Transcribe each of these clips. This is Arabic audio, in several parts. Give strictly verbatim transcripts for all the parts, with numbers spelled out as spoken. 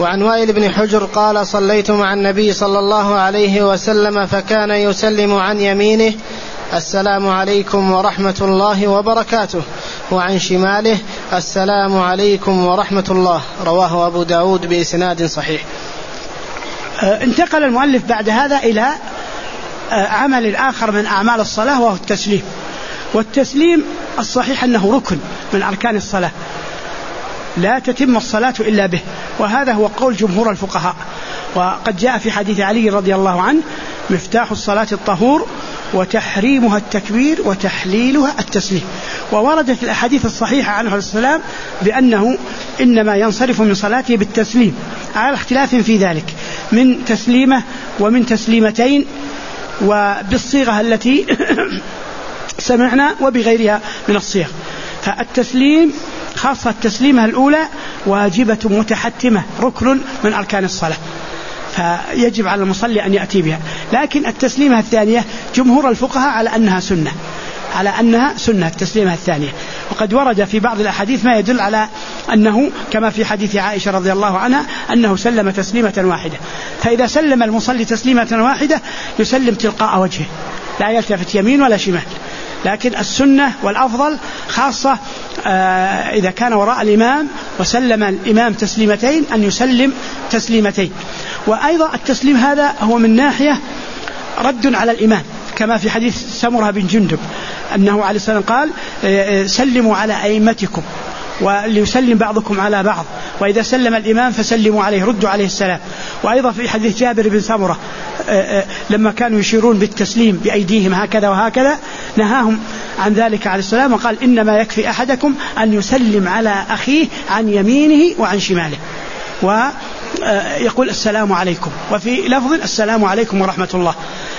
وعن وائل بن حجر قال صليت مع النبي صلى الله عليه وسلم فكان يسلم عن يمينه السلام عليكم ورحمة الله وبركاته، وعن شماله السلام عليكم ورحمة الله. رواه أبو داود بإسناد صحيح. انتقل المؤلف بعد هذا إلى عمل آخر من أعمال الصلاة وهو التسليم. والتسليم الصحيح أنه ركن من أركان الصلاة، لا تتم الصلاة إلا به، وهذا هو قول جمهور الفقهاء. وقد جاء في حديث علي رضي الله عنه: مفتاح الصلاة الطهور وتحريمها التكبير وتحليلها التسليم. ووردت الأحاديث الصحيحة عنه السلام بأنه إنما ينصرف من صلاته بالتسليم، على اختلاف في ذلك، من تسليمة ومن تسليمتين وبالصيغة التي سمعنا وبغيرها من الصيغ. فالتسليم خاصة التسليمة الأولى واجبة متحتمة، ركن من أركان الصلاة، فيجب على المصلي أن يأتي بها. لكن التسليمة الثانية جمهور الفقهاء على أنها سنة، على أنها سنة التسليمة الثانية. وقد ورد في بعض الأحاديث ما يدل على أنه كما في حديث عائشة رضي الله عنها أنه سلم تسليمة واحدة. فإذا سلم المصلي تسليمة واحدة يسلم تلقاء وجهه، لا يلتفت يمين ولا شمال. لكن السنة والأفضل خاصة إذا كان وراء الإمام وسلم الإمام تسليمتين أن يسلم تسليمتين. وأيضا التسليم هذا هو من ناحية رد على الإمام، كما في حديث سمرة بن جندب أنه عليه السلام قال: سلموا على أئمتكم وليسلم بعضكم على بعض، وإذا سلم الإمام فسلموا عليه، ردوا عليه السلام. وأيضا في حديث جابر بن سمرة لما كانوا يشيرون بالتسليم بأيديهم هكذا وهكذا نهاهم عن ذلك عليه السلام، وقال: إنما يكفي أحدكم أن يسلم على أخيه عن يمينه وعن شماله، ويقول السلام عليكم، وفي لفظ السلام عليكم ورحمة الله.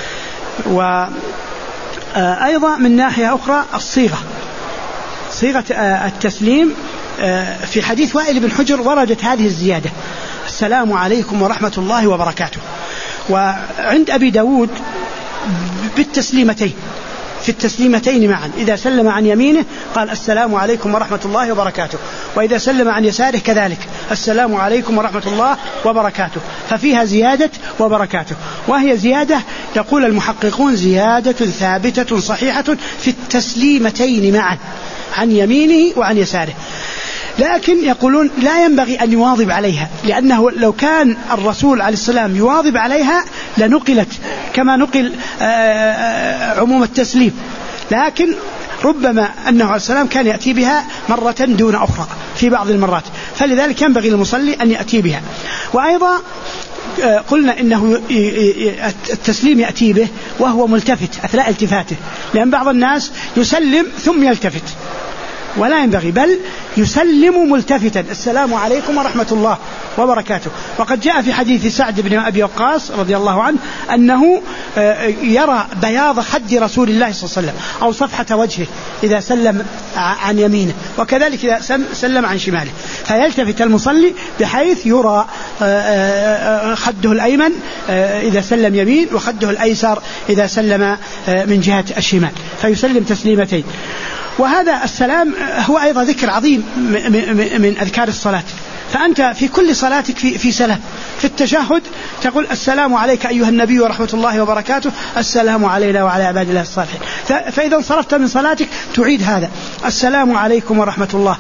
وأيضا من ناحية أخرى الصيغة، صيغة التسليم في حديث وائل بن حجر وردت هذه الزيادة: السلام عليكم ورحمة الله وبركاته. وعند أبي داود بالتسليمتين، في التسليمتين معا، إذا سلم عن يمينه قال: السلام عليكم ورحمة الله وبركاته، وإذا سلم عن يساره كذلك: السلام عليكم ورحمة الله وبركاته. ففيها زيادة وبركاته، وهي زيادة يقول المحققون زيادة ثابتة صحيحة في التسليمتين معا، عن يمينه وعن يساره. لكن يقولون لا ينبغي أن يواظب عليها، لأنه لو كان الرسول عليه السلام يواظب عليها لنقلت كما نقل عموم التسليم، لكن ربما أنه عليه السلام كان يأتي بها مرة دون أخرى في بعض المرات، فلذلك ينبغي للمصلي أن يأتي بها. وأيضا قلنا إنه التسليم يأتي به وهو ملتفت أثناء التفاته، لأن بعض الناس يسلم ثم يلتفت، ولا ينبغي، بل يسلم ملتفتا: السلام عليكم ورحمة الله وبركاته. وقد جاء في حديث سعد بن أبي وقاص رضي الله عنه أنه يرى بياض خد رسول الله صلى الله عليه وسلم أو صفحة وجهه إذا سلم عن يمينه، وكذلك إذا سلم عن شماله، فيلتفت المصلي بحيث يرى خده الأيمن إذا سلم يمين وخده الأيسر إذا سلم من جهة الشمال، فيسلم تسليمتين. وهذا السلام هو أيضا ذكر عظيم من أذكار الصلاة، فأنت في كل صلاتك في, في سلام. في التشهد تقول: السلام عليك أيها النبي ورحمة الله وبركاته، السلام علينا وعلى عباد الله الصالحين. فإذا انصرفت من صلاتك تعيد هذا: السلام عليكم ورحمة الله،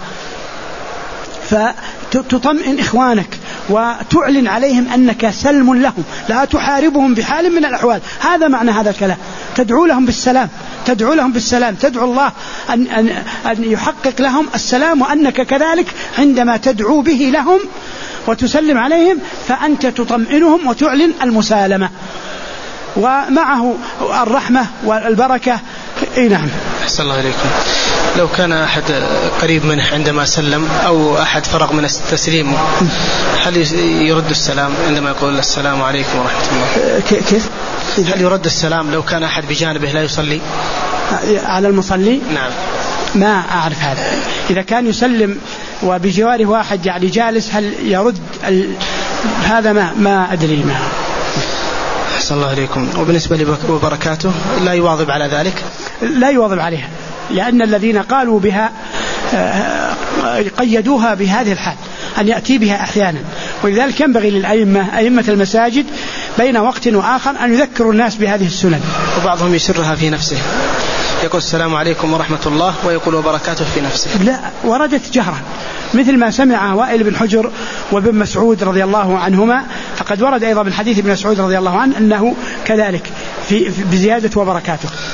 فتطمئن إخوانك وتعلن عليهم أنك سلم لهم، لا تحاربهم بحال من الأحوال. هذا معنى هذا الكلام، تدعو لهم بالسلام، تدعو لهم بالسلام، تدعو الله أن, أن, أن يحقق لهم السلام، وأنك كذلك عندما تدعو به لهم وتسلم عليهم فأنت تطمئنهم وتعلن المسالمة، ومعه الرحمة والبركة. إيه نعم. أحسن الله إليكم. لو كان أحد قريب منه عندما سلم أو أحد فرغ من التسليم، هل يرد السلام عندما يقول السلام عليكم ورحمة الله؟ كيف؟ هل يرد السلام لو كان أحد بجانبه لا يصلي على المصلي؟ نعم. ما أعرف هذا. إذا كان يسلم وبجواره واحد يعني جالس هل يرد ال... هذا ما ما أدري. ما أحسن الله إليكم. وبالنسبة لبركاته لا يواظب على ذلك؟ لا يواظب عليها، لأن الذين قالوا بها قيدوها بهذه الحال، أن يأتي بها أحيانا، ولذلك ينبغي للأئمة أئمة المساجد بين وقت وآخر أن يذكروا الناس بهذه السنن. وبعضهم يسرها في نفسه، يقول السلام عليكم ورحمة الله ويقول وبركاته في نفسه. لا، وردت جهرا مثل ما سمع وائل بن حجر وابن مسعود رضي الله عنهما، فقد ورد أيضا من حديث ابن مسعود رضي الله عنه أنه كذلك في بزيادة وبركاته.